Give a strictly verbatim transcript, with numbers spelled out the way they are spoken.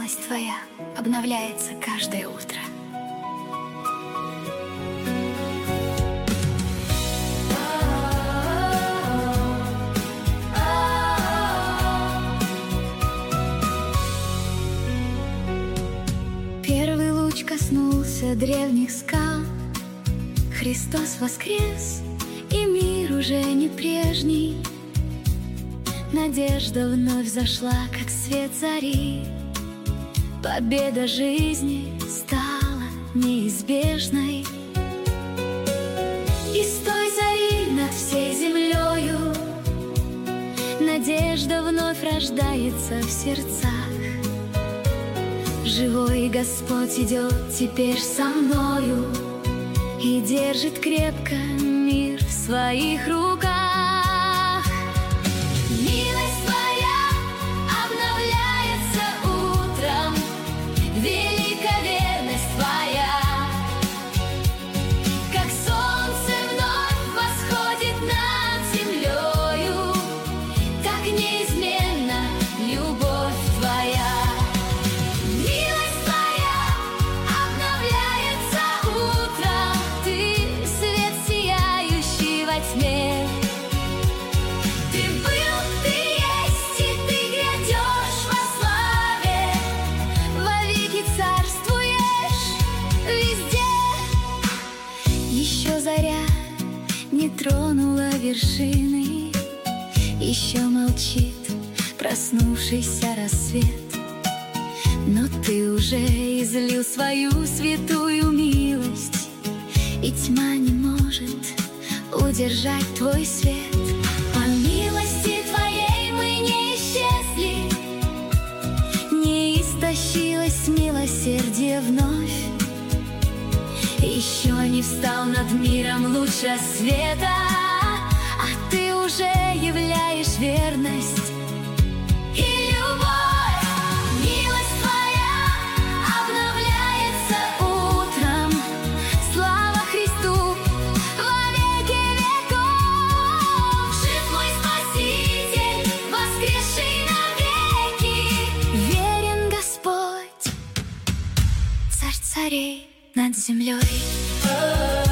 милость Твоя обновляется каждое утро. Первый луч коснулся древних скал. Христос воскрес, и мир уже не прежний. Надежда вновь зашла, как свет зари. Победа жизни стала неизбежной. И с той зари над всей землею надежда вновь рождается в сердцах. Живой Господь идет теперь со мною и держит крепко мир в своих руках. Милость Твоя обновляется утром, велика верность Твоя. Как солнце вновь восходит над землею, так неизменна любовь Твоя. Ты был, Ты есть, и Ты грядешь во славе, вовеки царствуешь везде. Еще заря не тронула вершины, еще молчит проснувшийся рассвет. Но Ты уже излил свою святую милость, и тьма не может удержать Твой свет. По милости Твоей мы не исчезли, не истощилось милосердие вновь. Еще не встал над миром луч света, а Ты уже являешь верность и любовь. Милость Твоя обновляется утром, слава Христу. Царей над землей.